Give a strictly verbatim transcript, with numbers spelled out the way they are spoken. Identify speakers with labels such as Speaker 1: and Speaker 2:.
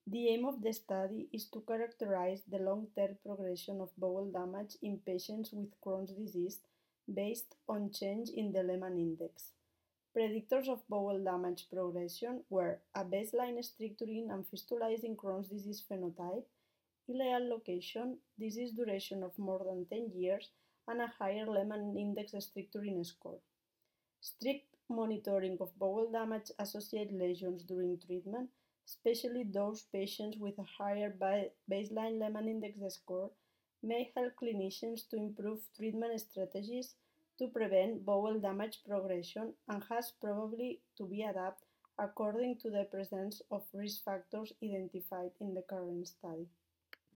Speaker 1: The aim of the study is to characterize the long-term progression of bowel damage in patients with Crohn's disease based on change in the Lehmann index. Predictors of bowel damage progression were a baseline stricturing and fistulizing Crohn's disease phenotype, ileal location, disease duration of more than ten years, and a higher Lehmann index stricturing score. Strict monitoring of bowel damage associated lesions during treatment, especially those patients with a higher baseline Lehmann index score, may help clinicians to improve treatment strategies to prevent bowel damage progression and has probably to be adapted according to the presence of risk factors identified in the current study.